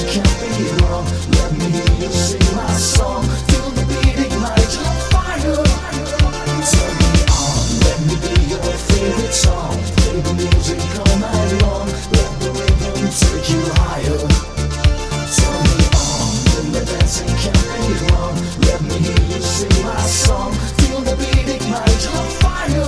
can't be wrong. Let me hear you sing my song. Feel the beat ignite your fire. Turn me on, let me be your favorite song. Play the music all night long. Let the rhythm take you higher. Turn me on, when the dancing can't be wrong. Let me hear you sing my song. Feel the beat ignite your fire.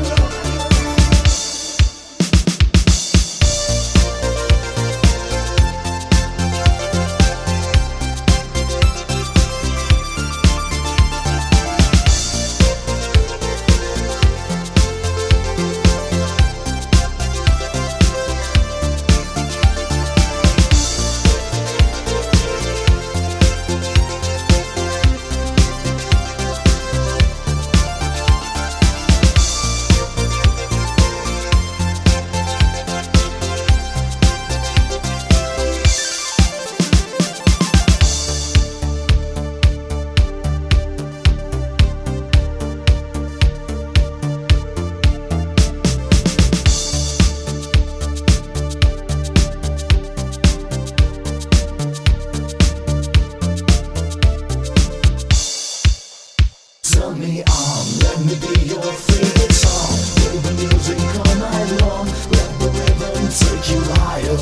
Turn me on, let me be your favorite song. Play the music all night long. Let the rhythm take you higher.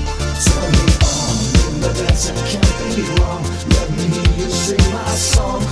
Turn me on, when the dancing can't be wrong. Let me hear you sing my song.